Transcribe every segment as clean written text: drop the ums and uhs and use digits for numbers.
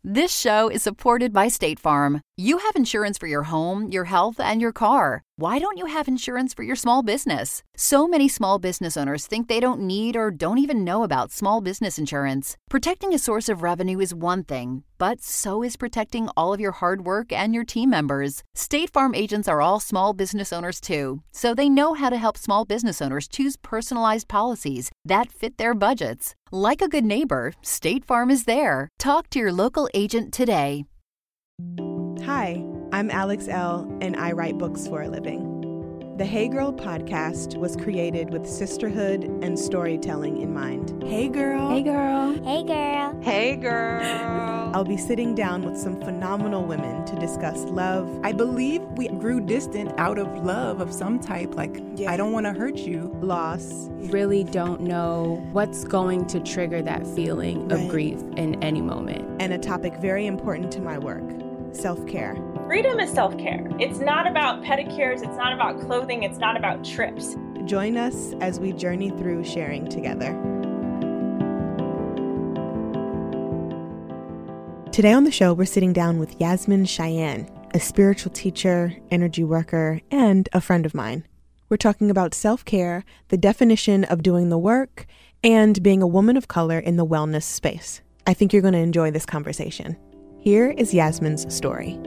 This show is supported by State Farm. You have insurance for your home, your health, and your car. Why don't you have insurance for your small business? So many small business owners think they don't need or don't even know about small business insurance. Protecting a source of revenue is one thing, but so is protecting all of your hard work and your team members. State Farm agents are all small business owners too, so they know how to help small business owners choose personalized policies that fit their budgets. Like a good neighbor, State Farm is there. Talk to your local agent today. Hi, I'm Alex L., and I write books for a living. The Hey Girl podcast was created with sisterhood and storytelling in mind. Hey girl. Hey girl. Hey girl. Hey girl. I'll be sitting down with some phenomenal women to discuss love. I believe we grew distant out of love of some type, like, I don't want to hurt you. Loss. Really don't know what's going to trigger that feeling of grief in any moment. And a topic very important to my work, self-care. Freedom is self-care. It's not about pedicures. It's not about clothing. It's not about trips. Join us as we journey through sharing together. Today on the show, we're sitting down with Yasmin Cheyenne, a spiritual teacher, energy worker, and a friend of mine. We're talking about self-care, the definition of doing the work, and being a woman of color in the wellness space. I think you're going to enjoy this conversation. Here is Yasmin's story.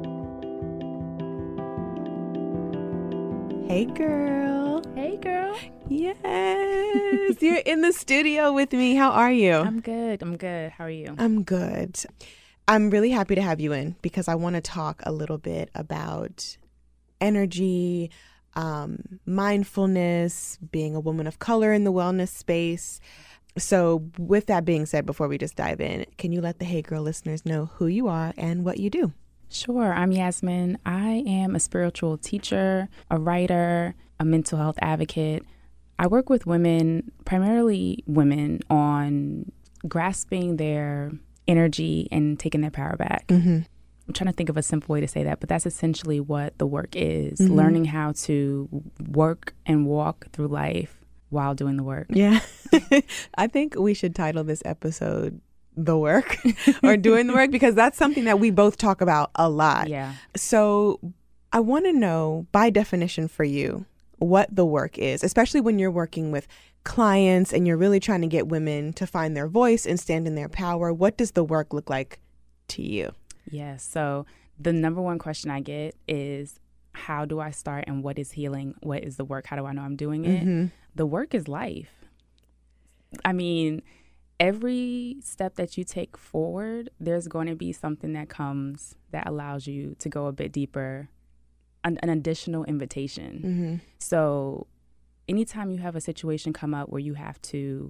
Hey, girl. Hey, girl. Yes. You're in the studio with me. How are you? I'm good. How are you? I'm good. I'm really happy to have you in because I want to talk a little bit about energy, mindfulness, being a woman of color in the wellness space. So with that being said, before we just dive in, can you let the Hey Girl listeners know who you are and what you do? Sure. I'm Yasmin. I am a spiritual teacher, a writer, a mental health advocate. I work with women, primarily women, on grasping their energy and taking their power back. Mm-hmm. I'm trying to think of a simple way to say that, but that's essentially what the work is, learning how to work and walk through life while doing the work. Yeah. I think we should title this episode The Work or Doing the Work because that's something that we both talk about a lot. Yeah. So I want to know, by definition for you, what the work is, especially when you're working with clients and you're really trying to get women to find their voice and stand in their power. What does the work look like to you? Yes. So the number one question I get is, how do I start and what is healing? What is the work? How do I know I'm doing it? Mm-hmm. The work is life. I mean, every step that you take forward, there's going to be something that comes that allows you to go a bit deeper, an additional invitation. Mm-hmm. So anytime you have a situation come up where you have to,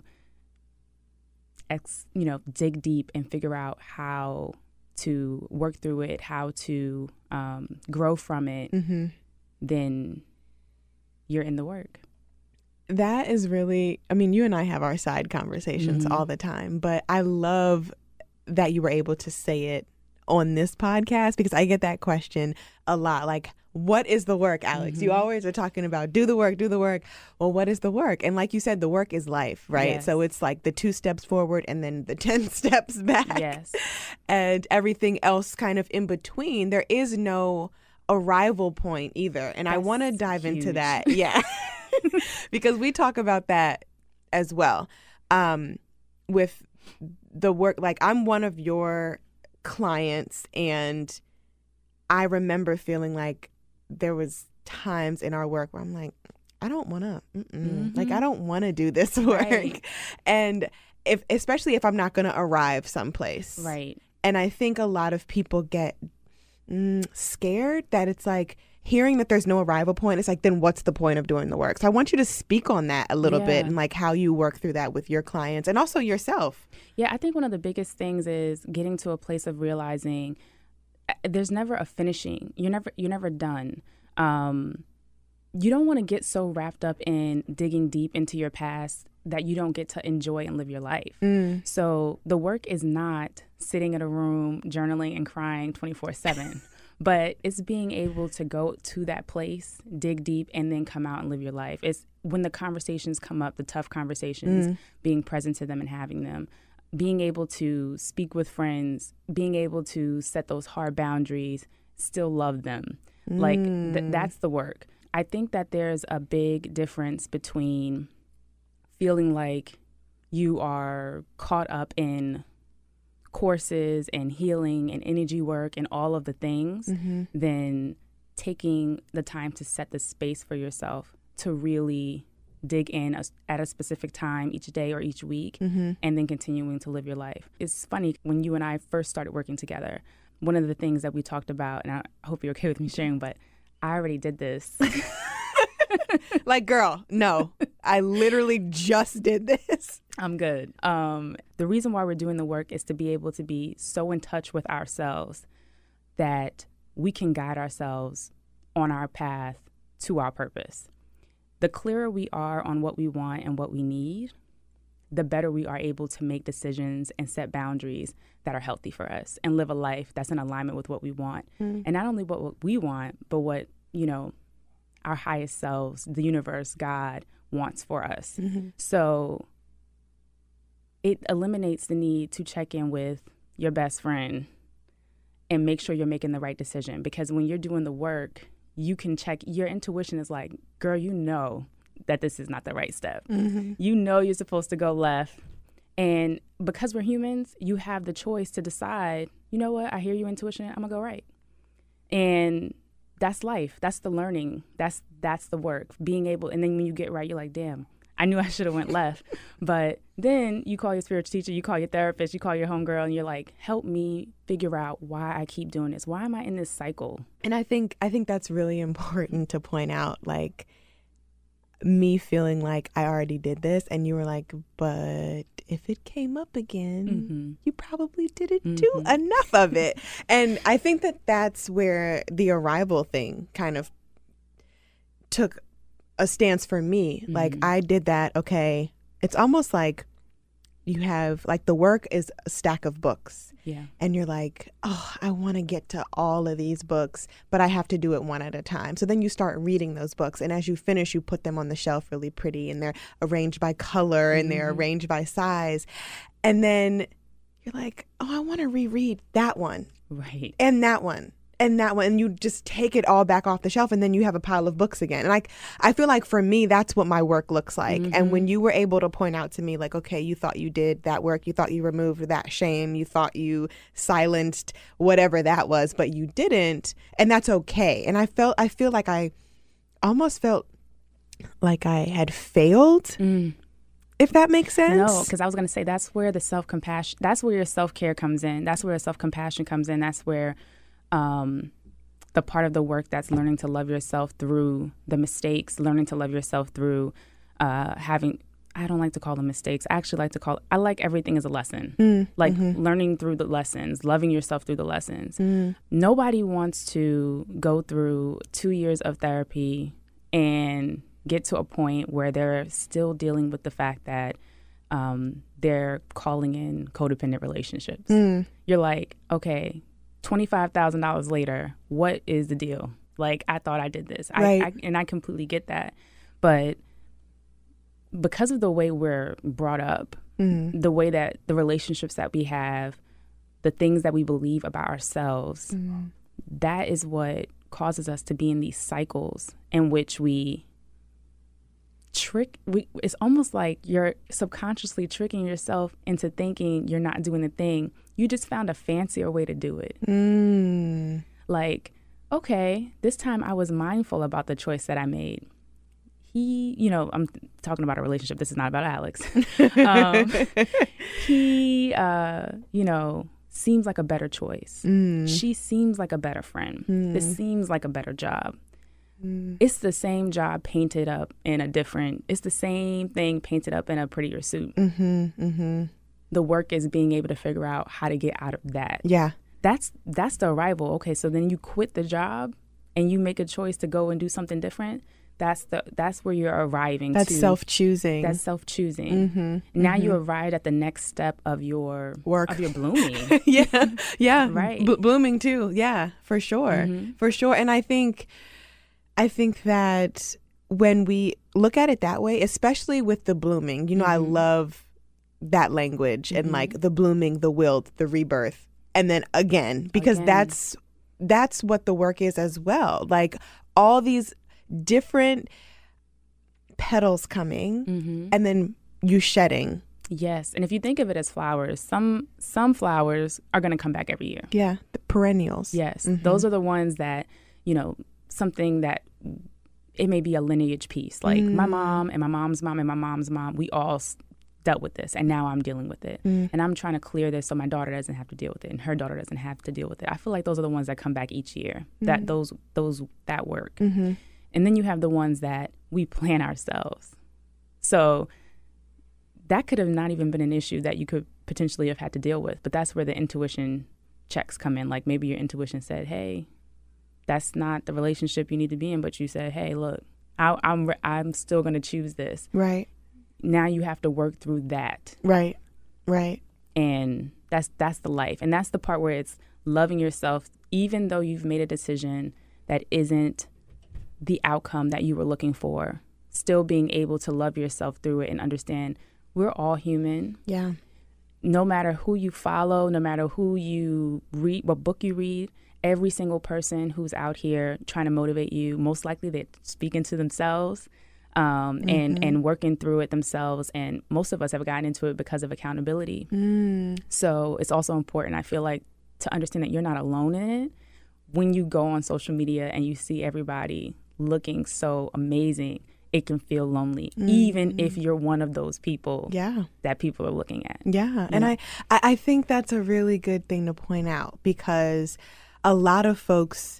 dig deep and figure out how to work through it, how to grow from it, then you're in the work. That is really, I mean, you and I have our side conversations all the time, but I love that you were able to say it on this podcast because I get that question a lot. Like, what is the work, Alex? You always are talking about do the work. Well, what is the work? And like you said, the work is life, right? Yes. So it's like the 2 steps forward and then the 10 steps back. Yes. And everything else kind of in between. There is no arrival point either. And I want to dive into that. Yeah. Because we talk about that as well. With the work, like I'm one of your clients and I remember feeling like there was times in our work where I'm like, I don't want to, like, I don't want to do this work. Right. And especially if I'm not going to arrive someplace. Right. And I think a lot of people get scared that it's like hearing that there's no arrival point. It's like, then what's the point of doing the work? So I want you to speak on that a little bit and like how you work through that with your clients and also yourself. Yeah, I think one of the biggest things is getting to a place of realizing there's never a finishing. You're never done. You don't want to get so wrapped up in digging deep into your past that you don't get to enjoy and live your life. So the work is not sitting in a room journaling and crying 24/7. But it's being able to go to that place, dig deep, and then come out and live your life. It's when the conversations come up, the tough conversations, being present to them and having them. being able to speak with friends, being able to set those hard boundaries, still love them. Like that's the work. I think that there's a big difference between feeling like you are caught up in courses and healing and energy work and all of the things than taking the time to set the space for yourself to really dig in at a specific time each day or each week and then continuing to live your life. It's funny, when you and I first started working together, one of the things that we talked about, and I hope you're okay with me sharing, but I already did this. Like, girl, no, I literally just did this. I'm good. The reason why we're doing the work is to be able to be so in touch with ourselves that we can guide ourselves on our path to our purpose. The clearer we are on what we want and what we need, the better we are able to make decisions and set boundaries that are healthy for us and live a life that's in alignment with what we want. And not only what we want, but what, our highest selves, the universe, God, wants for us. So it eliminates the need to check in with your best friend and make sure you're making the right decision. Because when you're doing the work, you can check, your intuition is like, girl, you know that this is not the right step. You know you're supposed to go left. And because we're humans, you have the choice to decide, you know what, I hear your intuition, I'm gonna go right. And that's life. That's the learning. That's the work. Being able, and then when you get right, you're like, damn, I knew I should have went left. But then you call your spiritual teacher, you call your therapist, you call your homegirl, and you're like, help me figure out why I keep doing this. Why am I in this cycle? And I think that's really important to point out, like, me feeling like I already did this, and you were like, but if it came up again, you probably didn't do enough of it. And I think that's where the arrival thing kind of took a stance for me. Like, I did that. Okay. It's almost like you have, like, the work is a stack of books. Yeah. And you're like, oh, I want to get to all of these books, but I have to do it one at a time. So then you start reading those books. And as you finish, you put them on the shelf really pretty, and they're arranged by color and they're arranged by size. And then you're like, oh, I want to reread that one. Right. And that one. And that one, and you just take it all back off the shelf, and then you have a pile of books again. And I feel like for me, that's what my work looks like. And when you were able to point out to me, like, okay, you thought you did that work, you thought you removed that shame, you thought you silenced whatever that was, but you didn't, and that's okay. And I feel like I almost felt like I had failed. If that makes sense. No, because I was going to say that's where the self-compassion, that's where your self-care comes in. That's where self-compassion comes in. That's where the part of the work that's learning to love yourself through the mistakes, learning to love yourself through having, I don't like to call them mistakes. I actually like to call, I like everything as a lesson. Learning through the lessons, loving yourself through the lessons. Nobody wants to go through 2 years of therapy and get to a point where they're still dealing with the fact that they're calling in codependent relationships. You're like, okay, $25,000 later, what is the deal? Like, I thought I did this. Right. I completely get that. But because of the way we're brought up, the way that the relationships that we have, the things that we believe about ourselves, that is what causes us to be in these cycles in which it's almost like you're subconsciously tricking yourself into thinking you're not doing the thing. You just found a fancier way to do it. Like, okay, this time I was mindful about the choice that I made. I'm talking about a relationship. This is not about Alex. He, seems like a better choice. She seems like a better friend. This seems like a better job. It's the same job painted up in it's the same thing painted up in a prettier suit. The work is being able to figure out how to get out of that. Yeah. That's the arrival. Okay, so then you quit the job and you make a choice to go and do something different. That's where you're arriving. That's self-choosing. That's self-choosing. Now you arrived at the next step of your work, of your blooming. yeah, right. Blooming too. Yeah, for sure, for sure. And I think that when we look at it that way, especially with the blooming, I love that language and like the blooming, the wilt, the rebirth, and then again, because that's what the work is as well. Like all these different petals coming and then you shedding. Yes. And if you think of it as flowers, some flowers are going to come back every year. Yeah. The perennials. Yes. Those are the ones that, you know, something that it may be a lineage piece. Like my mom and my mom's mom and my mom's mom, we all dealt with this, and now I'm dealing with it. And I'm trying to clear this so my daughter doesn't have to deal with it and her daughter doesn't have to deal with it. I feel like those are the ones that come back each year, that work. And then you have the ones that we plan ourselves. So that could have not even been an issue that you could potentially have had to deal with. But that's where the intuition checks come in. Like maybe your intuition said, hey, that's not the relationship you need to be in. But you said, hey, look, I'm still going to choose this. Right. Now you have to work through that. Right. Right. And that's the life. And that's the part where it's loving yourself, even though you've made a decision that isn't the outcome that you were looking for, still being able to love yourself through it and understand we're all human. Yeah. No matter who you follow, no matter who you read, what book you read, every single person who's out here trying to motivate you, most likely they're speaking to themselves and working through it themselves. And most of us have gotten into it because of accountability. So it's also important, I feel like, to understand that you're not alone in it. When you go on social media and you see everybody looking so amazing, it can feel lonely, even if you're one of those people that people are looking at. Yeah. And I think that's a really good thing to point out, because a lot of folks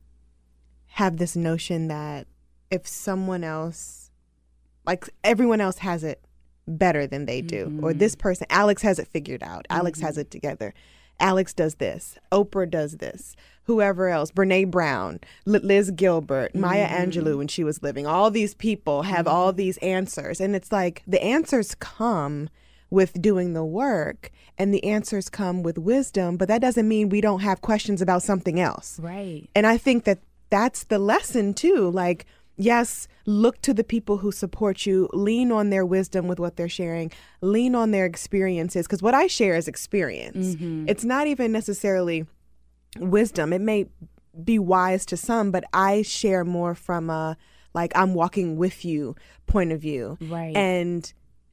have this notion that if someone else, like everyone else has it better than they do, or this person, Alex has it figured out, Alex has it together, Alex does this, Oprah does this, whoever else, Brene Brown, Liz Gilbert, Maya Angelou when she was living, all these people have all these answers. And it's like the answers come with doing the work and the answers come with wisdom, but that doesn't mean we don't have questions about something else. Right. And I think that that's the lesson too. Like, yes, look to the people who support you, lean on their wisdom with what they're sharing, lean on their experiences, because what I share is experience. It's not even necessarily wisdom. It may be wise to some, but I share more from a, like, I'm walking with you point of view. Right. And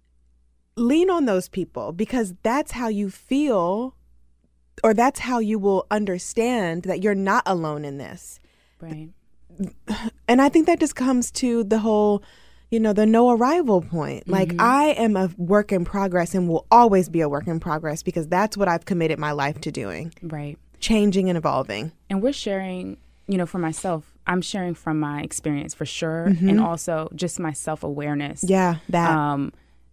lean on those people, because that's how you feel, or that's how you will understand that you're not alone in this. Right. And I think that just comes to the whole, you know, the no arrival point. Like, I am a work in progress and will always be a work in progress, because that's what I've committed my life to doing. Right. Changing and evolving. And we're sharing, you know, for myself, I'm sharing from my experience for sure. And also just my self-awareness. Yeah, that.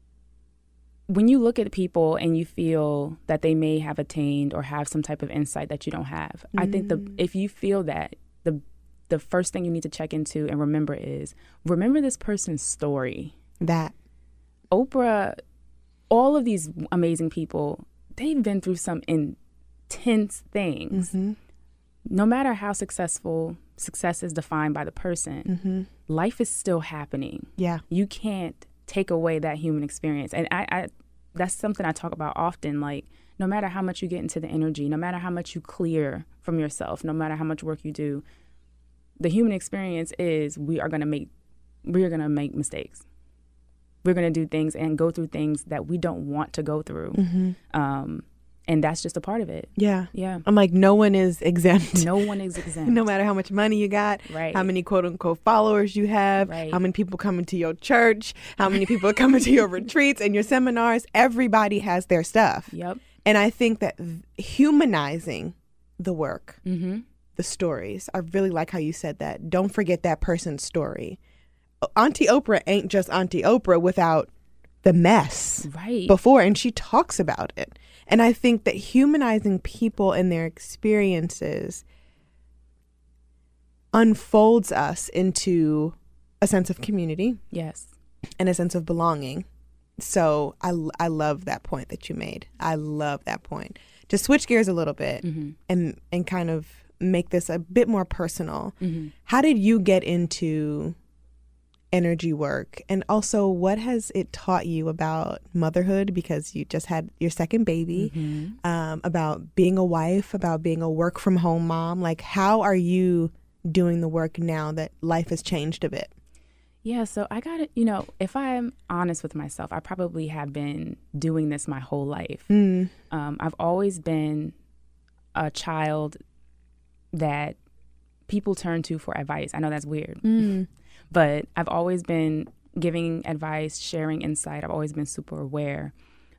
When you look at people and you feel that they may have attained or have some type of insight that you don't have, I think if you feel that, the first thing you need to check into and remember this person's story. That. Oprah, all of these amazing people, they've been through some intense things. No matter how successful success is defined by the person, life is still happening. Yeah. You can't take away that human experience. And I that's something I talk about often. Like, no matter how much you get into the energy, no matter how much you clear from yourself, no matter how much work you do, the human experience is we are going to make mistakes. We're going to do things and go through things that we don't want to go through. And that's just a part of it. Yeah. Yeah. I'm like, no one is exempt. No one is exempt. No matter how much money you got, Right. how many quote unquote followers you have, Right. how many people coming to your church, how many people are coming to your retreats and your seminars. Everybody has their stuff. Yep. And I think that humanizing the work, the stories, I really like how you said that. Don't forget that person's story. Auntie Oprah ain't just Auntie Oprah without the mess before, and she talks about it. And I think that humanizing people and their experiences unfolds us into a sense of community. Yes. And a sense of belonging. So I love that point that you made. I love that point. To switch gears a little bit and kind of make this a bit more personal. How did you get into energy work? And also, what has it taught you about motherhood, because you just had your second baby, about being a wife, about being a work from home mom? Like, how are you doing the work now that life has changed a bit? Yeah, so I got it. If I'm honest with myself, I probably have been doing this my whole life. I've always been a child that people turn to for advice. I know that's weird, but I've always been giving advice, sharing insight. I've always been super aware.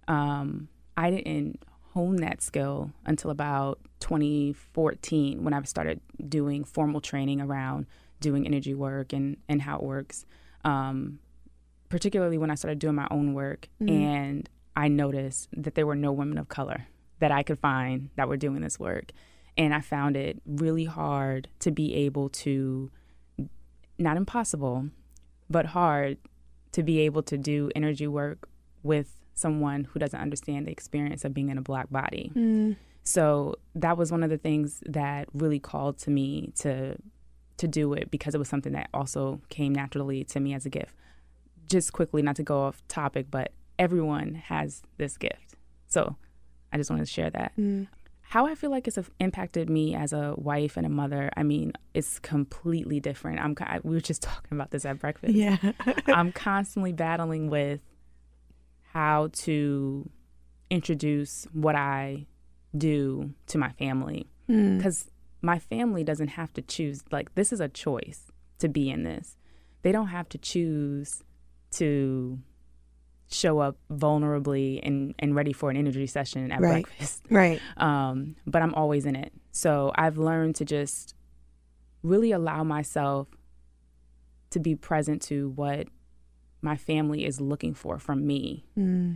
I didn't hone that skill until about 2014 when I started doing formal training around doing energy work and how it works, particularly when I started doing my own work. And I noticed that there were no women of color that I could find that were doing this work. And I found it really hard to be able to, not impossible, but hard to be able to do energy work with someone who doesn't understand the experience of being in a Black body. So that was one of the things that really called to me to do it, because it was something that also came naturally to me as a gift. Just quickly, not to go off topic, but everyone has this gift. So I just wanted to share that. How I feel like it's impacted me as a wife and a mother, I mean, it's completely different. We were just talking about this at breakfast. Yeah. I'm constantly battling with how to introduce what I do to my family, because my family doesn't have to choose. Like, this is a choice to be in this. They don't have to choose to show up vulnerably and ready for an energy session at breakfast. Right. But I'm always in it. So I've learned to just really allow myself to be present to what my family is looking for from me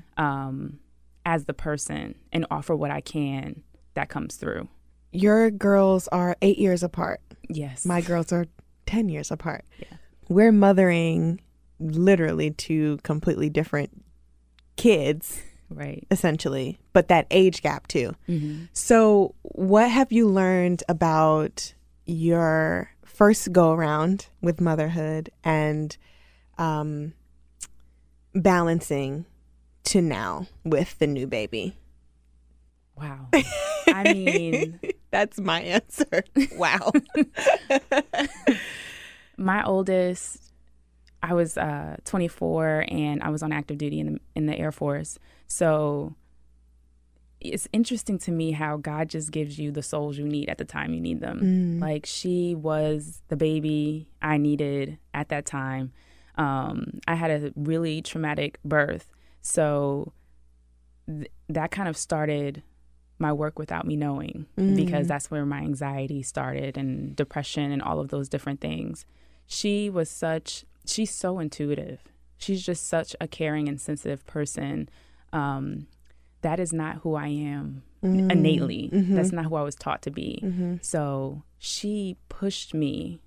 as the person, and offer what I can that comes through. Your girls are 8 years apart. Yes. My girls are 10 years apart. Yeah. We're mothering literally two completely different kids, right, essentially, but that age gap too. So what have you learned about your first go around with motherhood and balancing to now with the new baby? Wow. I mean, that's my answer. Wow. My oldest, I was 24 and I was on active duty in the Air Force. So it's interesting to me how God just gives you the souls you need at the time you need them. Like, she was the baby I needed at that time. I had a really traumatic birth. So that kind of started my work without me knowing, because that's where my anxiety started, and depression and all of those different things. She's so intuitive. She's just such a caring and sensitive person. That is not who I am innately. That's not who I was taught to be. So she pushed me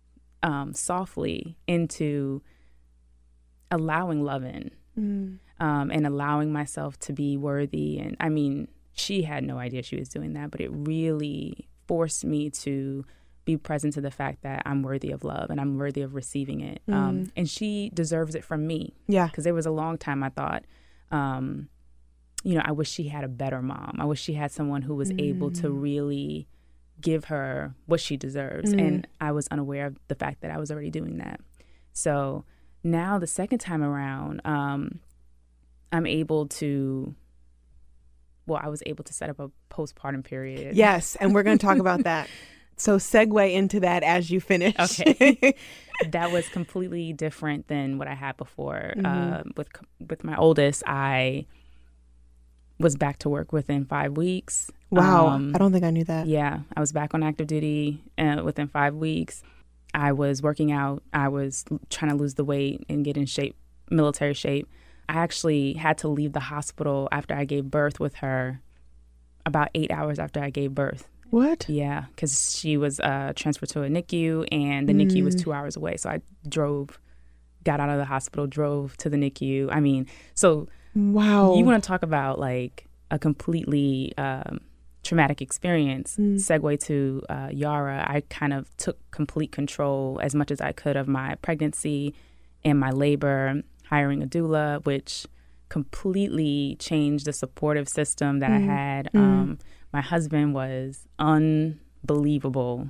softly into allowing love in, and allowing myself to be worthy. And I mean, she had no idea she was doing that, but it really forced me to be present to the fact that I'm worthy of love and I'm worthy of receiving it. And she deserves it from me. Yeah. Because there was a long time I thought, I wish she had a better mom. I wish she had someone who was able to really give her what she deserves. And I was unaware of the fact that I was already doing that. So now the second time around, I'm able to... Well, I was able to set up a postpartum period. Yes, and we're going to talk about that. So segue into that as you finish. Okay. That was completely different than what I had before. With my oldest, I was back to work within 5 weeks. Wow. I don't think I knew that. Yeah. I was back on active duty within 5 weeks. I was working out. I was trying to lose the weight and get in shape, military shape. I actually had to leave the hospital after I gave birth with her, about 8 hours after I gave birth. What? Yeah, because she was transferred to a NICU, and the NICU was 2 hours away. So I got out of the hospital, drove to the NICU. I mean, so wow. You want to talk about like a completely traumatic experience. Segue to Yara. I kind of took complete control as much as I could of my pregnancy and my labor, hiring a doula, which completely changed the supportive system that I had. My husband was unbelievable.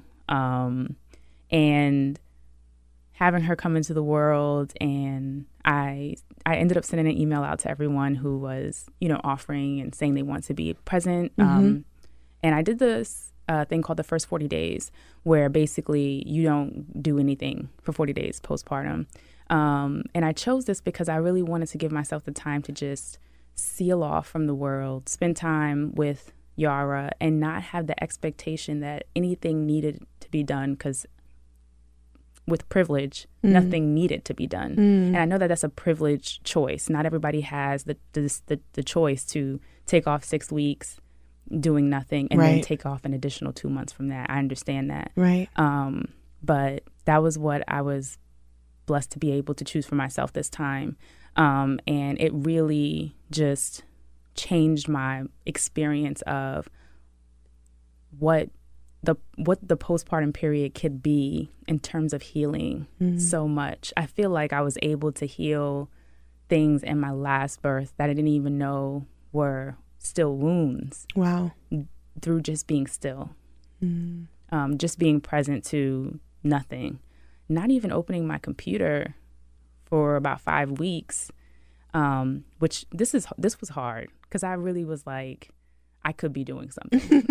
And having her come into the world, and I ended up sending an email out to everyone who was, offering and saying they want to be present. And I did this thing called the first 40 days, where basically you don't do anything for 40 days postpartum. And I chose this because I really wanted to give myself the time to just seal off from the world, spend time with Yara, and not have the expectation that anything needed to be done, because with privilege, nothing needed to be done. And I know that that's a privileged choice. Not everybody has the choice to take off 6 weeks doing nothing and then take off an additional 2 months from that. I understand that. Right. But that was what I was blessed to be able to choose for myself this time. And it really just changed my experience of what the postpartum period could be in terms of healing so much. I feel like I was able to heal things in my last birth that I didn't even know were still wounds. Wow. Through just being still. Just being present to nothing. Not even opening my computer for about 5 weeks, which this was hard, because I really was like, I could be doing something.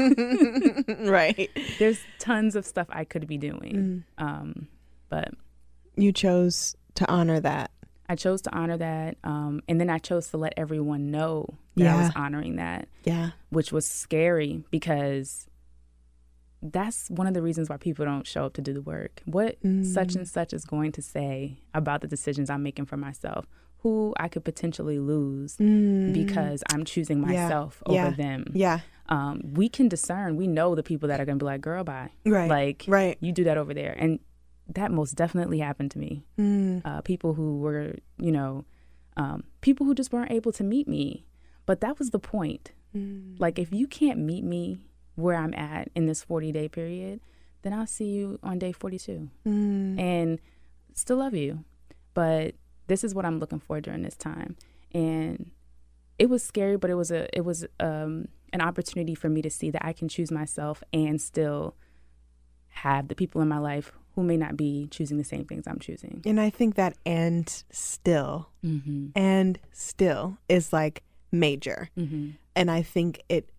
Right. There's tons of stuff I could be doing. But you chose to honor that. I chose to honor that. And then I chose to let everyone know that I was honoring that. Yeah. Which was scary, because that's one of the reasons why people don't show up to do the work. What such and such is going to say about the decisions I'm making for myself, who I could potentially lose because I'm choosing myself over them. Yeah. We can discern. We know the people that are going to be like, girl, bye. Right. Like, you do that over there. And that most definitely happened to me. People who were, people who just weren't able to meet me. But that was the point. Like, if you can't meet me where I'm at in this 40-day period, then I'll see you on day 42 and still love you. But this is what I'm looking for during this time. And it was scary, but it was an opportunity for me to see that I can choose myself and still have the people in my life who may not be choosing the same things I'm choosing. And I think that and still is like major. And I think it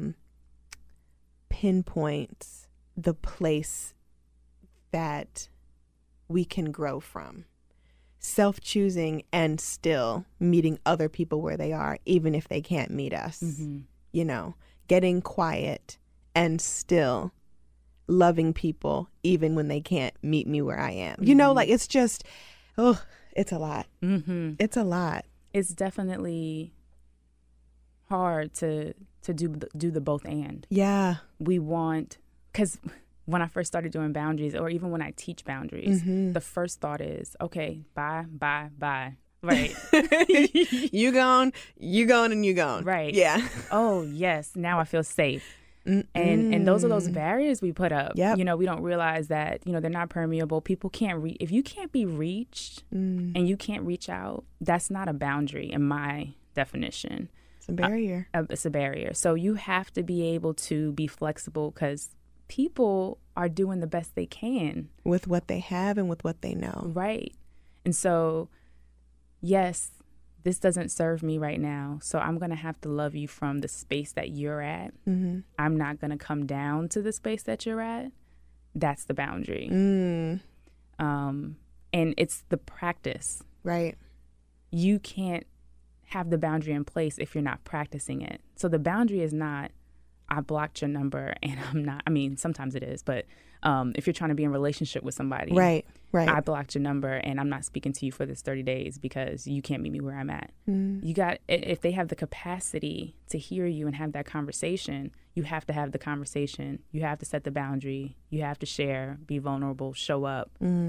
pinpoints the place that we can grow from. Self-choosing and still meeting other people where they are, even if they can't meet us. Getting quiet and still loving people, even when they can't meet me where I am. Like, it's just, it's a lot. It's a lot. It's definitely hard to do the both and. Yeah. We want, because when I first started doing boundaries, or even when I teach boundaries, the first thought is, okay, bye. Right. you gone, and you gone. Right. Yeah. Oh, yes. Now I feel safe. And those are those barriers we put up. Yep. We don't realize that, they're not permeable. People can't if you can't be reached and you can't reach out, that's not a boundary in my definition. It's a barrier. It's a barrier. So you have to be able to be flexible, because people are doing the best they can with what they have and with what they know. Right. And so, yes, this doesn't serve me right now, so I'm going to have to love you from the space that you're at. I'm not going to come down to the space that you're at. That's the boundary. And it's the practice. Right. You can't have the boundary in place if you're not practicing it. So the boundary is not, I blocked your number and I'm not, sometimes it is, but if you're trying to be in a relationship with somebody, right. I blocked your number and I'm not speaking to you for this 30 days because you can't meet me where I'm at. If they have the capacity to hear you and have that conversation, you have to have the conversation. You have to set the boundary. You have to share, be vulnerable, show up.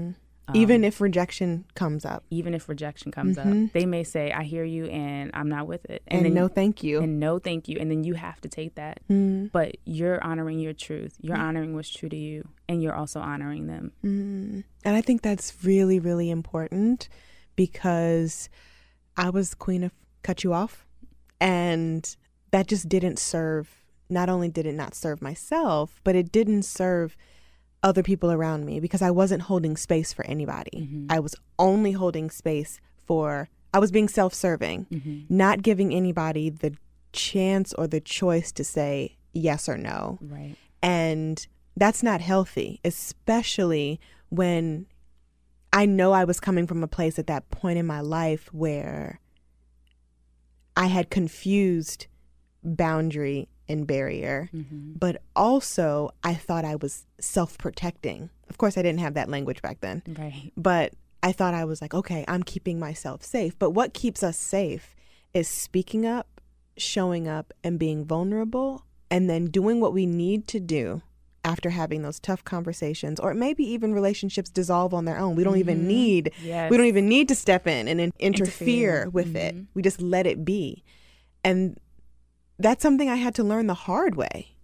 Even if rejection comes up. Even if rejection comes up. They may say, I hear you and I'm not with it. And then, no thank you. And no thank you. And then you have to take that. But you're honoring your truth. You're honoring what's true to you. And you're also honoring them. And I think that's really, really important, because I was queen of cut you off. And that just didn't serve, not only did it not serve myself, but it didn't serve other people around me, because I wasn't holding space for anybody. I was only holding space I was being self-serving, not giving anybody the chance or the choice to say yes or no. Right. And that's not healthy, especially when I know I was coming from a place at that point in my life where I had confused boundary and barrier, but also I thought I was self-protecting. Of course, I didn't have that language back then. Right. But I thought I was like, okay, I'm keeping myself safe. But what keeps us safe is speaking up, showing up, and being vulnerable, and then doing what we need to do after having those tough conversations, or maybe even relationships dissolve on their own. We don't even need to step in and interfere with it. We just let it be. And that's something I had to learn the hard way,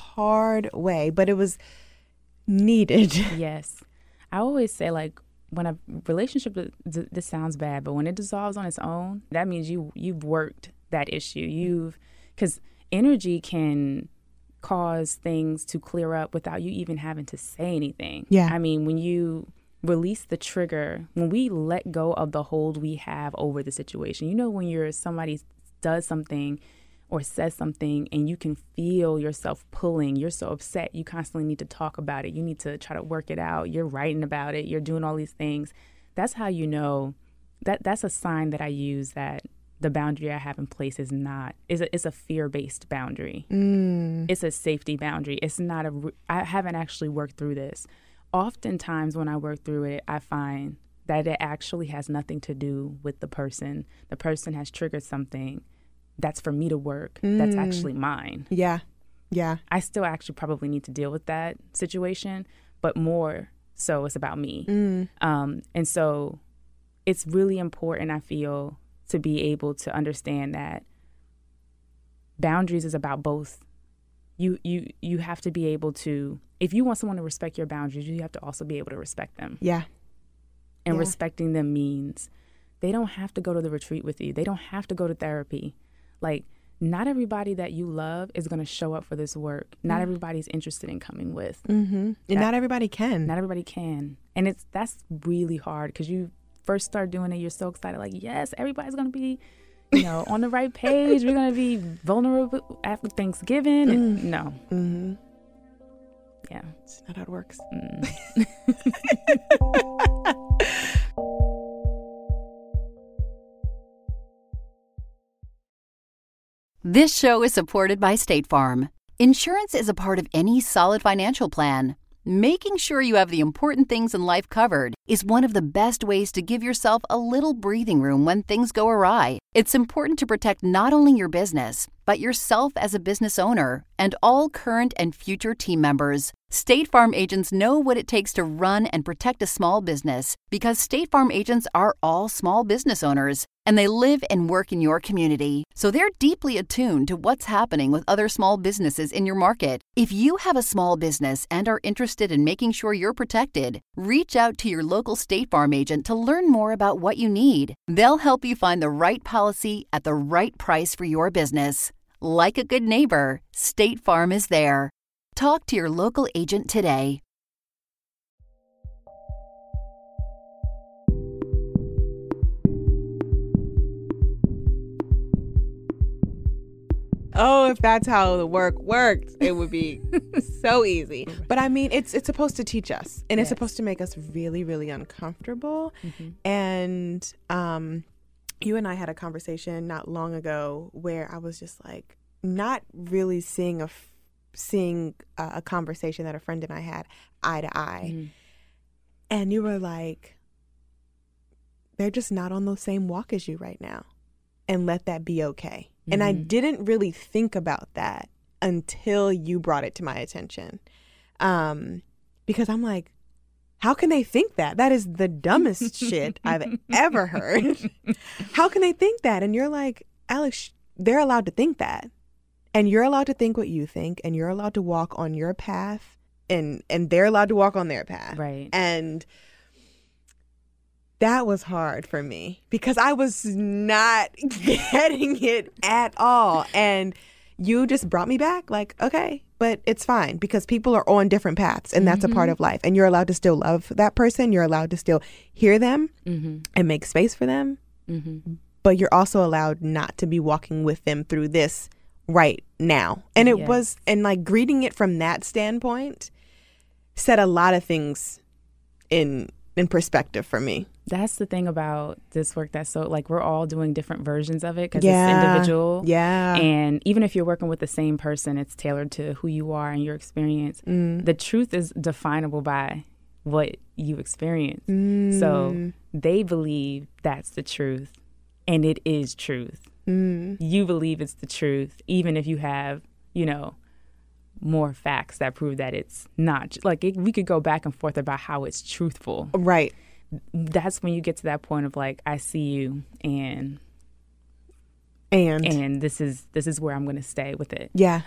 but it was needed. Yes. I always say, like, when a relationship, this sounds bad, but when it dissolves on its own, that means you've worked that issue. Because energy can cause things to clear up without you even having to say anything. Yeah. I mean, when you release the trigger, when we let go of the hold we have over the situation, when somebody does something or says something and you can feel yourself pulling, you're so upset, you constantly need to talk about it, you need to try to work it out, you're writing about it, you're doing all these things. That's how you know that's a sign that I use that the boundary I have in place is a fear-based boundary. It's a safety boundary. It's not I haven't actually worked through this. Oftentimes when I work through it, I find that it actually has nothing to do with the person. The person has triggered something that's for me to work. That's actually mine. Yeah. I still actually probably need to deal with that situation, but more so it's about me. And so it's really important, I feel, to be able to understand that boundaries is about both. You have to be able to, if you want someone to respect your boundaries, you have to also be able to respect them. Yeah. And respecting them means they don't have to go to the retreat with you. They don't have to go to therapy. Like, not everybody that you love is going to show up for this work. Not everybody's interested in coming with. And not everybody can. Not everybody can. And that's really hard, because you first start doing it, you're so excited, like, yes, everybody's going to be, on the right page. We're going to be vulnerable after Thanksgiving. And no. Yeah. It's not how it works. This show is supported by State Farm. Insurance is a part of any solid financial plan. Making sure you have the important things in life covered is one of the best ways to give yourself a little breathing room when things go awry. It's important to protect not only your business, but yourself as a business owner and all current and future team members. State Farm agents know what it takes to run and protect a small business, because State Farm agents are all small business owners, and they live and work in your community. So they're deeply attuned to what's happening with other small businesses in your market. If you have a small business and are interested in making sure you're protected, reach out to your local State Farm agent to learn more about what you need. They'll help you find the right policy at the right price for your business. Like a good neighbor, State Farm is there. Talk to your local agent today. Oh, if that's how the work worked, it would be so easy. But I mean, it's supposed to teach us, and it's supposed to make us really, really uncomfortable. And you and I had a conversation not long ago where I was just like, not really seeing a conversation that a friend and I had eye to eye. And you were like, they're just not on the same walk as you right now, and let that be okay. And I didn't really think about that until you brought it to my attention. Because I'm like, how can they think that? That is the dumbest shit I've ever heard. How can they think that? And you're like, Alex, they're allowed to think that. And you're allowed to think what you think, and you're allowed to walk on your path, and they're allowed to walk on their path. Right. And that was hard for me because I was not getting it at all. And you just brought me back like, okay, but it's fine because people are on different paths, and that's a part of life. And you're allowed to still love that person. You're allowed to still hear them and make space for them. But you're also allowed not to be walking with them through this right now. And it was, and like greeting it from that standpoint set a lot of things in perspective for me. That's the thing about this work that's so, like, we're all doing different versions of it because it's individual. Yeah. And even if you're working with the same person, it's tailored to who you are and your experience. The truth is definable by what you experience. So they believe that's the truth, and it is truth. You believe it's the truth, even if you have, you know, more facts that prove that it's not. Like, we could go back and forth about how it's truthful. Right. That's when you get to that point of like, I see you, and this is where I'm going to stay with it. Yeah.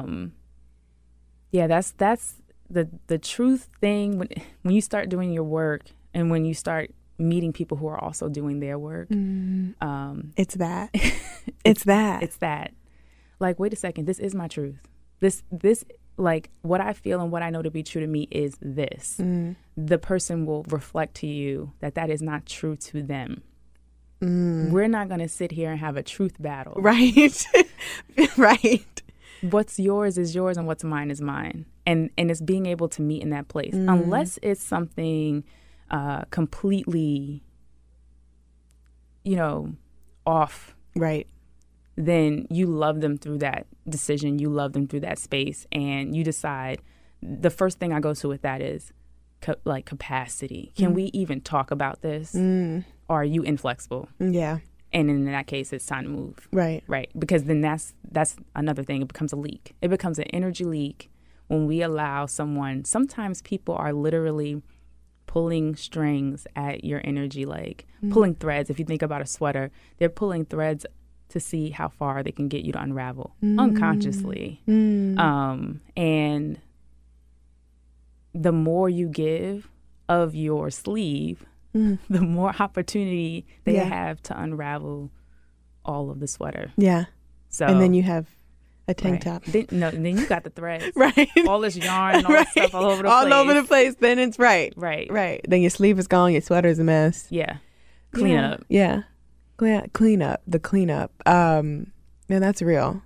Yeah, that's the truth thing when you start doing your work and when you start meeting people who are also doing their work. It's that. It's that. It's that. Like, wait a second, this is my truth. This like, what I feel and what I know to be true to me is this. The person will reflect to you that is not true to them. We're not going to sit here and have a truth battle. Right. Right. What's yours is yours and what's mine is mine. And it's being able to meet in that place. Unless it's something completely, you know, off. Right. Then you love them through that decision. You love them through that space. And you decide, the first thing I go to with that is like capacity. Can we even talk about this? Or are you inflexible? Yeah. And in that case, it's time to move. Right. Right. Because then that's another thing. It becomes a leak. It becomes an energy leak when we allow someone. Sometimes people are literally pulling strings at your energy, like pulling threads. If you think about a sweater, they're pulling threads to see how far they can get you to unravel unconsciously. And the more you give of your sleeve, the more opportunity they have to unravel all of the sweater. Yeah. So, and then you have a tank top. Then you got the threads. Right. All this yarn and all that stuff all over the place. All over the place. Then it's right. Right. Right. Then your sleeve is gone. Your sweater's a mess. Yeah. Clean up. Yeah. Clean up. The cleanup. Yeah, that's real.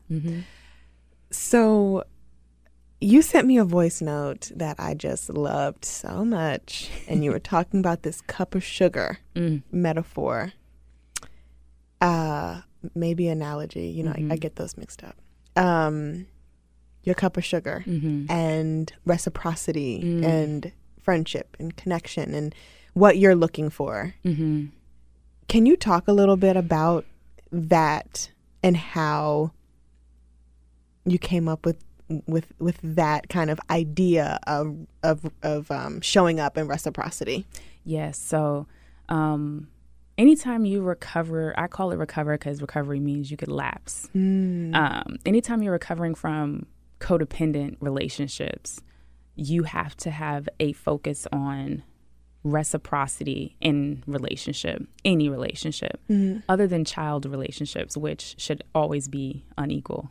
So you sent me a voice note that I just loved so much. And you were talking about this cup of sugar metaphor. Maybe analogy. You know, I get those mixed up. Your cup of sugar and reciprocity and friendship and connection and what you're looking for. Can you talk a little bit about that and how you came up with that kind of idea of showing up in reciprocity? Yes. So anytime you recover, I call it recover because recovery means you could lapse. Anytime you're recovering from codependent relationships, you have to have a focus on reciprocity in any relationship, other than child relationships, which should always be unequal.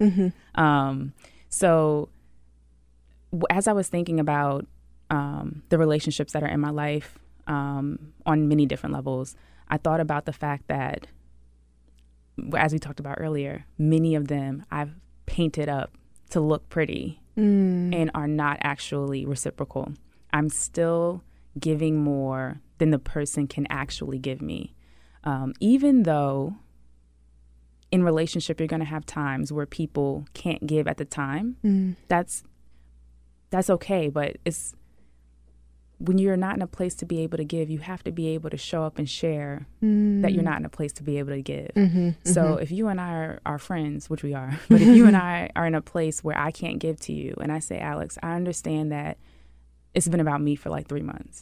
So as I was thinking about the relationships that are in my life on many different levels, I thought about the fact that, as we talked about earlier, many of them I've painted up to look pretty and are not actually reciprocal. I'm still giving more than the person can actually give me. Even though in relationship, you're going to have times where people can't give at the time. That's okay. But it's when you're not in a place to be able to give, you have to be able to show up and share that you're not in a place to be able to give. So if you and I are friends, which we are, but if you and I are in a place where I can't give to you and I say, Alex, I understand that it's been about me for like 3 months.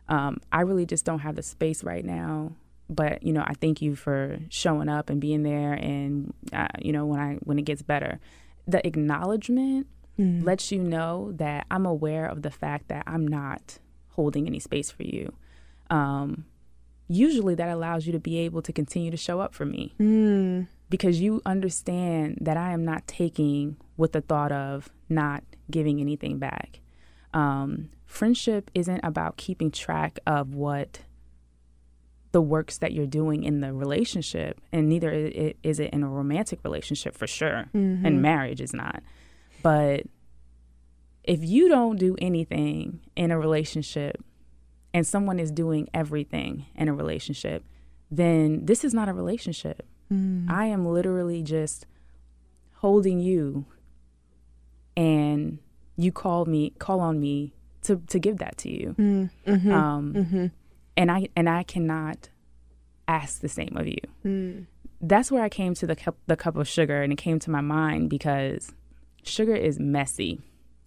I really just don't have the space right now. But, you know, I thank you for showing up and being there. And, you know, when it gets better, the acknowledgement lets you know that I'm aware of the fact that I'm not holding any space for you. Usually that allows you to be able to continue to show up for me because you understand that I am not taking with the thought of not giving anything back. Friendship isn't about keeping track of what the works that you're doing in the relationship, and neither is it in a romantic relationship for sure, and marriage is not. But if you don't do anything in a relationship and someone is doing everything in a relationship, then this is not a relationship. I am literally just holding you, and you call on me to give that to you. And I cannot ask the same of you. That's where I came to the cup of sugar, and it came to my mind because sugar is messy.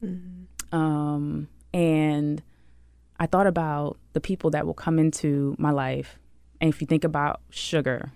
And I thought about the people that will come into my life. And if you think about sugar,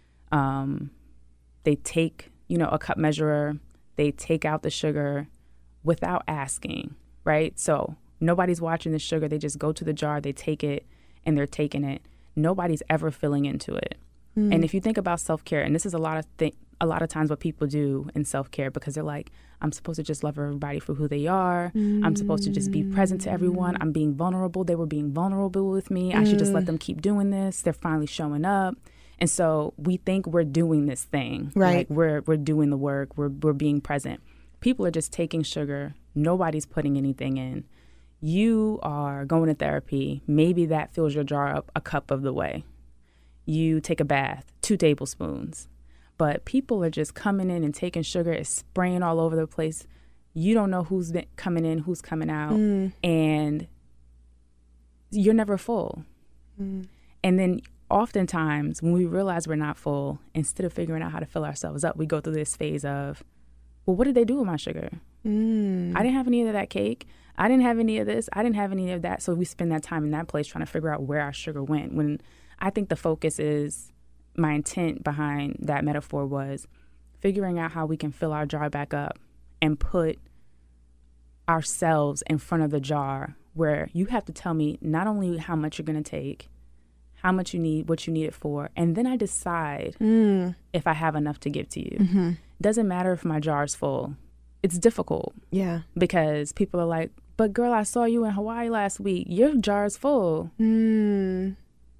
they take, a cup measurer, they take out the sugar without asking, right? So nobody's watching the sugar. They just go to the jar, they take it, and they're taking it. Nobody's ever filling into it. And if you think about self-care, and this is a lot of times what people do in self-care, because they're like, I'm supposed to just love everybody for who they are. I'm supposed to just be present to everyone. I'm being vulnerable. They were being vulnerable with me. I should just let them keep doing this. They're finally showing up. And so we think we're doing this thing. Right. Like we're doing the work. We're being present. People are just taking sugar. Nobody's putting anything in. You are going to therapy. Maybe that fills your jar up a cup of the way. You take a bath, 2 tablespoons. But people are just coming in and taking sugar. It's spraying all over the place. You don't know who's coming in, who's coming out. And you're never full. And then oftentimes when we realize we're not full, instead of figuring out how to fill ourselves up, we go through this phase of, well, what did they do with my sugar? I didn't have any of that cake. I didn't have any of this. I didn't have any of that. So we spend that time in that place trying to figure out where our sugar went. When I think the focus is, my intent behind that metaphor was figuring out how we can fill our jar back up and put ourselves in front of the jar, where you have to tell me not only how much you're going to take, how much you need, what you need it for, and then I decide if I have enough to give to you. Doesn't matter if my jar's full. It's difficult. Yeah. Because people are like, but girl, I saw you in Hawaii last week. Your jar's full. And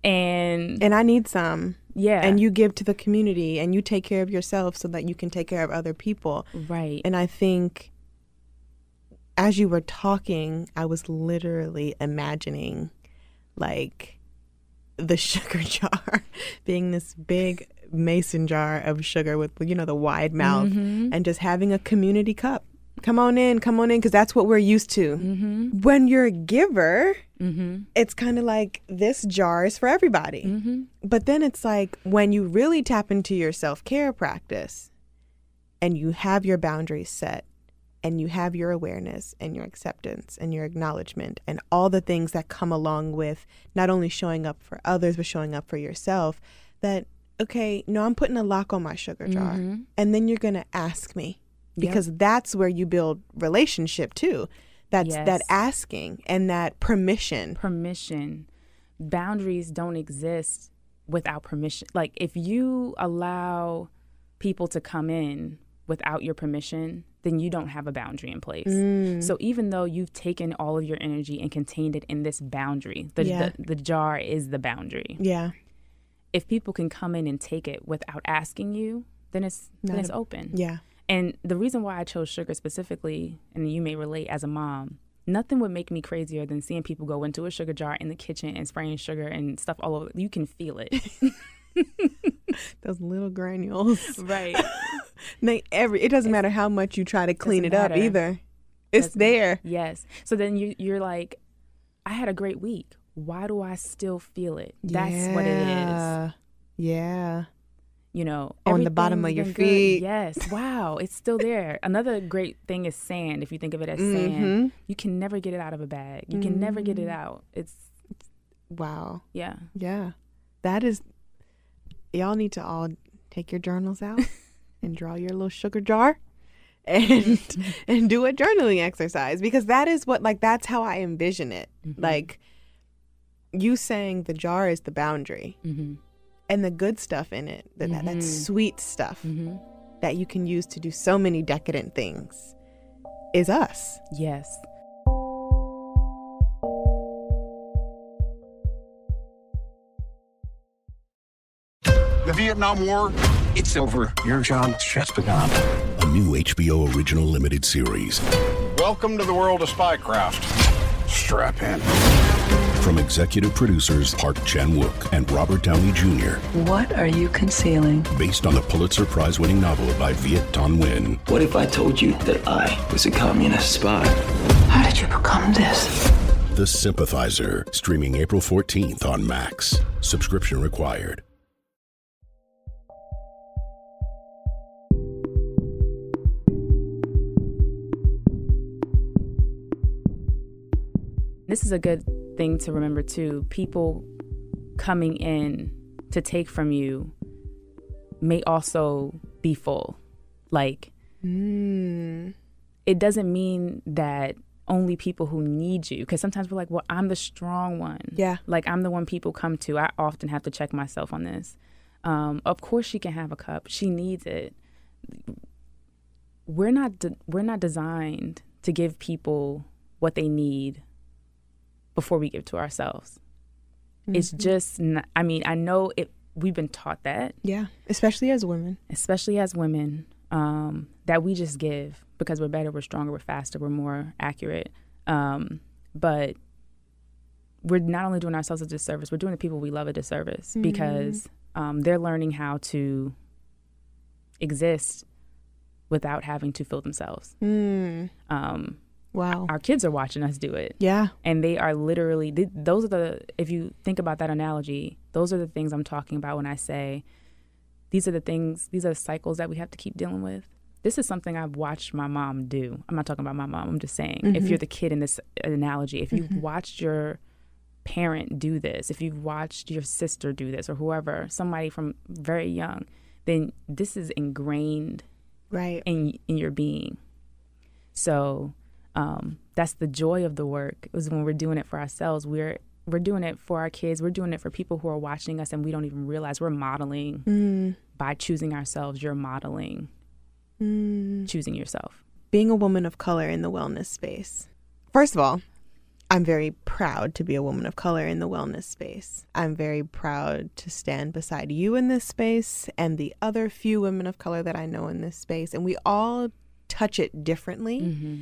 I need some. Yeah. And you give to the community, and you take care of yourself so that you can take care of other people. Right. And I think as you were talking, I was literally imagining like the sugar jar being this big mason jar of sugar with, the wide mouth, and just having a community cup. Come on in, because that's what we're used to. When you're a giver, it's kind of like this jar is for everybody. But then it's like when you really tap into your self-care practice and you have your boundaries set and you have your awareness and your acceptance and your acknowledgement and all the things that come along with not only showing up for others, but showing up for yourself, that, okay, no, I'm putting a lock on my sugar jar. And then you're going to ask me. Because that's where you build relationship too. That's that asking and that permission. Boundaries don't exist without permission. Like if you allow people to come in without your permission, then you don't have a boundary in place. So even though you've taken all of your energy and contained it in this boundary, the jar is the boundary. Yeah. If people can come in and take it without asking you, then it's open. Yeah. And the reason why I chose sugar specifically, and you may relate as a mom, nothing would make me crazier than seeing people go into a sugar jar in the kitchen and spraying sugar and stuff all over. You can feel it. Those little granules. Right. It doesn't matter how much you try to clean it up either. It's there. Yes. So then you're like, I had a great week. Why do I still feel it? That's what it is. Yeah. On the bottom of your feet. Yes. Wow. It's still there. Another great thing is sand. If you think of it as sand, you can never get it out of a bag. You can never get it out. Wow. Yeah. Yeah. That is, y'all need to all take your journals out and draw your little sugar jar and do a journaling exercise, because that is what, like, that's how I envision it. Mm-hmm. Like, you saying the jar is the boundary, mm-hmm. and the good stuff in it, that Mm-hmm. sweet stuff Mm-hmm. that you can use to do so many decadent things is us. Yes. The Vietnam War, it's over. Your job's just begun. A new HBO original limited series. Welcome to the world of spycraft. Strap in. From executive producers Park Chan-wook and Robert Downey Jr. What are you concealing? Based on the Pulitzer Prize-winning novel by Viet Thanh Nguyen. What if I told you that I was a communist spy? How did you become this? The Sympathizer. Streaming April 14th on Max. Subscription required. This is a good thing to remember too. People coming in to take from you may also be full. Like, it doesn't mean that only people who need you, because sometimes we're like, well, I'm the strong one. Yeah. Like, I'm the one people come to. I often have to check myself on this. Of course she can have a cup. She needs it. We're not designed to give people what they need before we give to ourselves. Mm-hmm. It's just not, I mean, I know we've been taught that. Yeah, especially as women. That we just give because we're better, we're stronger, we're faster, we're more accurate. But we're not only doing ourselves a disservice, we're doing the people we love a disservice, because they're learning how to exist without having to fill themselves. Wow. Our kids are watching us do it. Yeah. And they are literally, those are if you think about that analogy, those are the things I'm talking about when I say these are the cycles that we have to keep dealing with. This is something I've watched my mom do. I'm not talking about my mom. I'm just saying, if you're the kid in this analogy, if you've watched your parent do this, if you've watched your sister do this, or whoever, somebody from very young, then this is ingrained in your being. So that's the joy of the work, is when we're doing it for ourselves. We're doing it for our kids. We're doing it for people who are watching us, and we don't even realize we're modeling by choosing ourselves. You're modeling choosing yourself. Being a woman of color in the wellness space. First of all, I'm very proud to be a woman of color in the wellness space. I'm very proud to stand beside you in this space and the other few women of color that I know in this space. And we all touch it differently.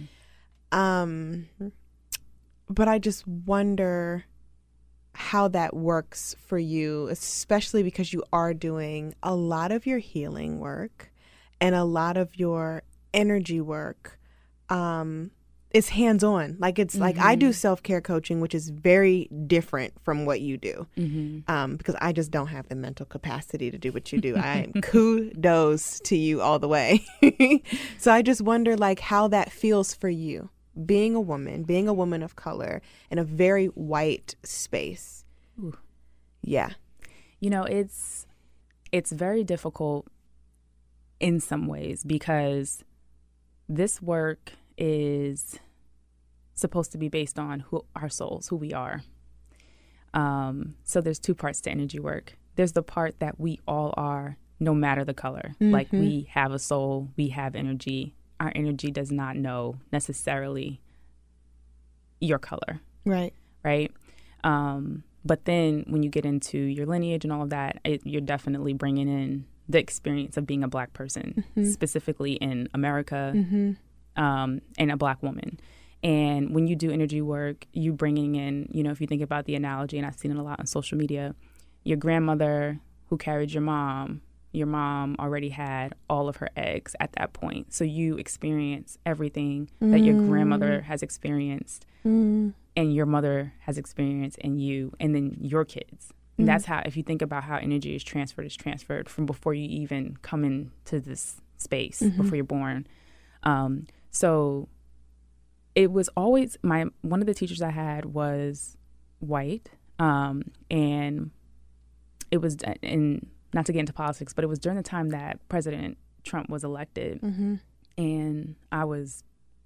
But I just wonder how that works for you, especially because you are doing a lot of your healing work and a lot of your energy work. It's hands-on. Like, it's like I do self-care coaching, which is very different from what you do, because I just don't have the mental capacity to do what you do. I kudos to you all the way. So I just wonder, like, how that feels for you, being a woman of color in a very white space. Ooh. Yeah. You know, it's very difficult in some ways, because this work is supposed to be based on our souls, who we are. So there's two parts to energy work. There's the part that we all are, no matter the color. Like, we have a soul, we have energy. Our energy does not know necessarily your color. Right. But then when you get into your lineage and all of that, you're definitely bringing in the experience of being a Black person, specifically in America, and a Black woman. And when you do energy work, you bringing in, you know, if you think about the analogy, and I've seen it a lot on social media, your grandmother who carried your mom already had all of her eggs at that point. So you experience everything that your grandmother has experienced and your mother has experienced in you, and then your kids. And that's how, if you think about how energy is transferred from before you even come into this space, before you're born. So it was always one of the teachers I had was white. And it was, and not to get into politics, but it was during the time that President Trump was elected. And I was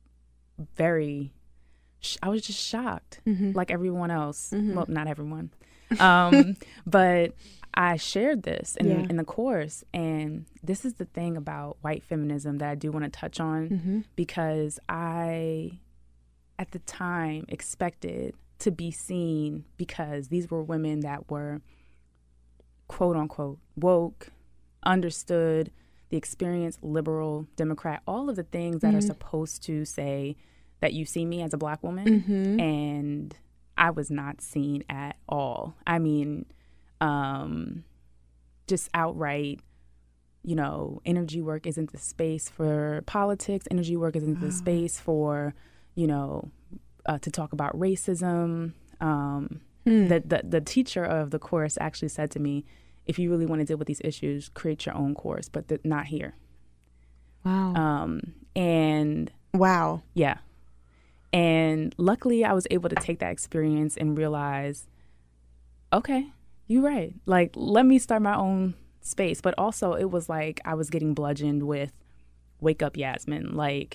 just shocked, like everyone else. Well, not everyone. But I shared this in the course. And this is the thing about white feminism that I do want to touch on, because I, at the time, expected to be seen because these were women that were, quote unquote, woke, understood the experience, liberal, Democrat, all of the things that are supposed to say that you see me as a Black woman. And I was not seen at all. I mean, just outright, you know, energy work isn't the space for politics. Energy work isn't the space for, you know, to talk about racism. The teacher of the course actually said to me, if you really want to deal with these issues, create your own course, but not here. Wow. And wow. Yeah. And luckily I was able to take that experience and realize, okay, you're right. Like, let me start my own space. But also it was like I was getting bludgeoned with wake up, Yasmin. Like,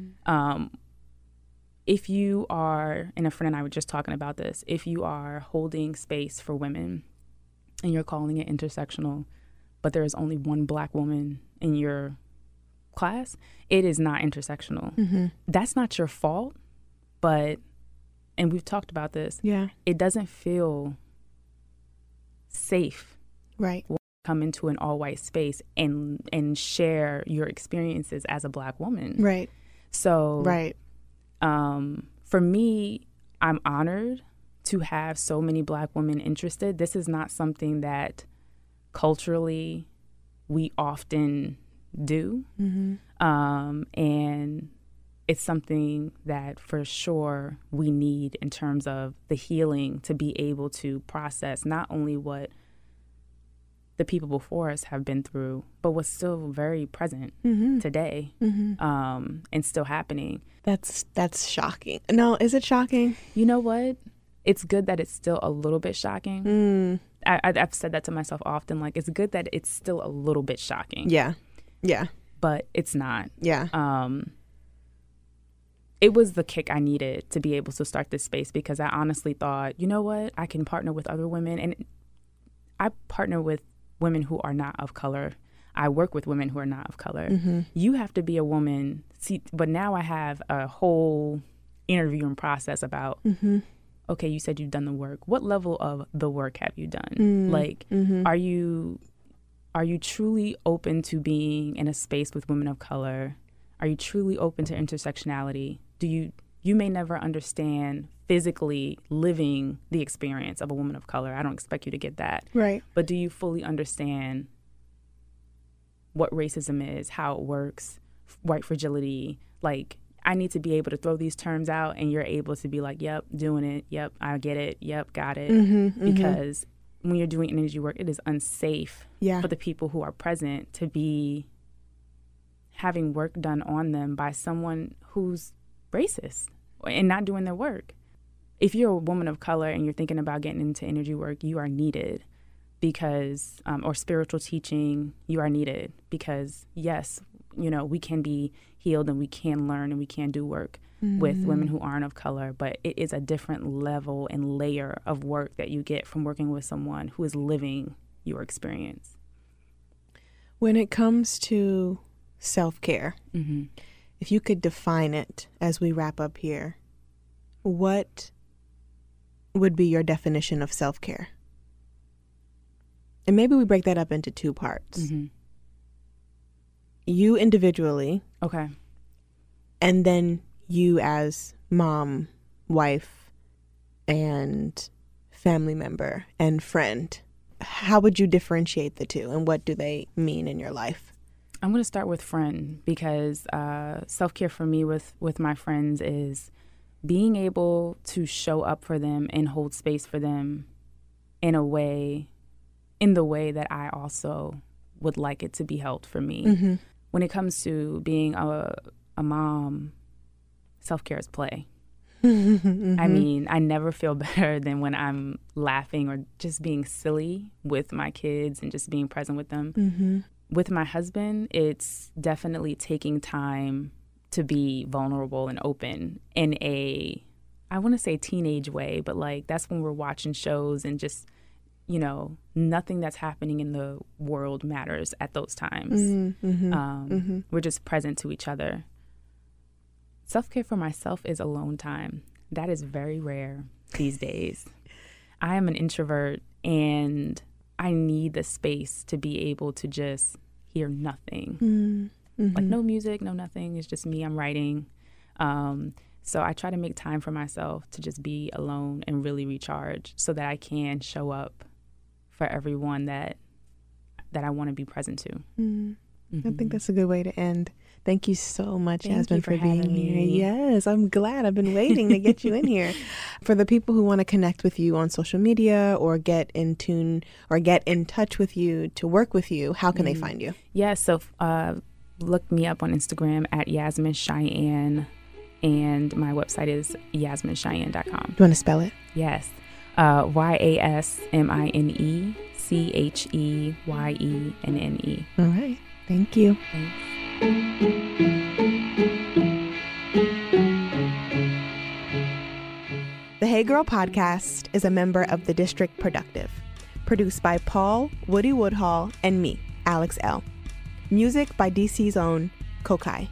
if you are, and a friend and I were just talking about this, if you are holding space for women and you're calling it intersectional, but there is only one Black woman in your class, it is not intersectional. That's not your fault, but, and we've talked about this, it doesn't feel safe. Right. To come into an all-white space and share your experiences as a Black woman. Right. So, right. For me, I'm honored to have so many Black women interested. This is not something that culturally we often do. And it's something that for sure we need in terms of the healing to be able to process not only what the people before us have been through, but what's still very present today, and still happening. That's shocking. No, is it shocking? You know what? It's good that it's still a little bit shocking. I've said that to myself often. Like, it's good that it's still a little bit shocking. Yeah. Yeah. But it's not. Yeah. It was the kick I needed to be able to start this space, because I honestly thought, you know what? I can partner with other women. And I partner with women who are not of color. I work with women who are not of color. You have to be a woman. See, but now I have a whole interviewing process about, okay, you said you've done the work. What level of the work have you done? Like, are you truly open to being in a space with women of color? Are you truly open to intersectionality? You may never understand physically living the experience of a woman of color. I don't expect you to get that. Right. But do you fully understand what racism is, how it works, white fragility? Like, I need to be able to throw these terms out and you're able to be like, yep, doing it. Yep, I get it. Yep, got it. Because when you're doing energy work, it is unsafe for the people who are present to be having work done on them by someone who's racist and not doing their work. If you're a woman of color and you're thinking about getting into energy work, you are needed because, or spiritual teaching, you are needed because, yes, you know, we can be healed and we can learn and we can do work with women who aren't of color, but it is a different level and layer of work that you get from working with someone who is living your experience. When it comes to self-care, if you could define it as we wrap up here, what would be your definition of self-care? And maybe we break that up into two parts. You individually. Okay. And then you as mom, wife, and family member and friend. How would you differentiate the two, and what do they mean in your life? I'm going to start with friend, because self-care for me with my friends is being able to show up for them and hold space for them in the way that I also would like it to be held for me. When it comes to being a mom, self-care is play. Mm-hmm. I mean, I never feel better than when I'm laughing or just being silly with my kids and just being present with them. Mm-hmm. With my husband, it's definitely taking time to be vulnerable and open in I want to say teenage way, but like that's when we're watching shows and just, you know, nothing that's happening in the world matters at those times. Mm-hmm. We're just present to each other. Self-care for myself is alone time. That is very rare these days. I am an introvert and I need the space to be able to just hear nothing. Mm-hmm. Like no music, no nothing. It's just me. I'm writing. So I try to make time for myself to just be alone and really recharge so that I can show up for everyone that I want to be present to. I think that's a good way to end. Thank you so much, Yasmin, for being here. Me. Yes, I'm glad. I've been waiting to get you in here. For the people who want to connect with you on social media or get in tune or get in touch with you to work with you, how can they find you? Yeah, so look me up on Instagram at Yasmin Cheyenne, and my website is yasmincheyenne.com. You want to spell it? Yes. YasminCheyenne. All right. Thank you. Thanks. The Hey Girl podcast is a member of the District Productive, produced by Paul Woody Woodhall and me, Alex L. Music by DC's own Kokai.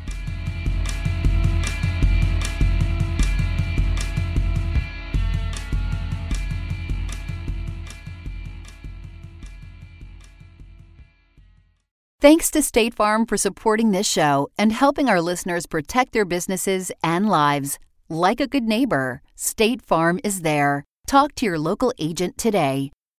Thanks to State Farm for supporting this show and helping our listeners protect their businesses and lives. Like a good neighbor, State Farm is there. Talk to your local agent today.